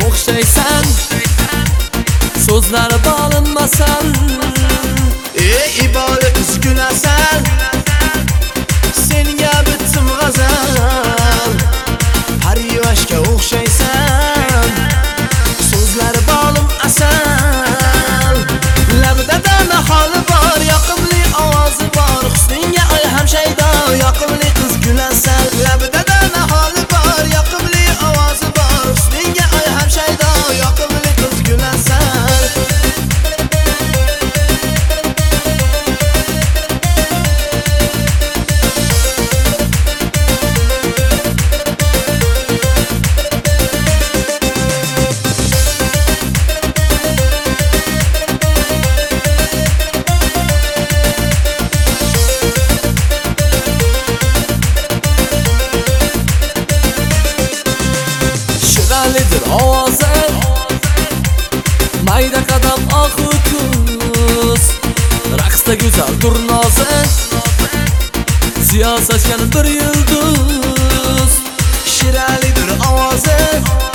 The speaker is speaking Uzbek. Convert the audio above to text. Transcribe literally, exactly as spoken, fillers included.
o'xshaysan, so'zlari bo'linmasan. Ey iboli uskunasan, senga bitdim g'azal. Parivashga o'xshaysan, so'zlari bo'lim asal. Labida dana holi bor, yoqimli ovozi bor, husningga oy ham shaydo, yoqimli qiz gulasan. Labida dana holi bor, yoqimli ovozi bor, husningga oy ham shaydo, yoqimli qiz gulasan. Shiralidir ovozing, mayda qadam oq kuz, raqsda go'zal turnozing, ziyo sochgan bir yulduz. Shiralidir ovozing,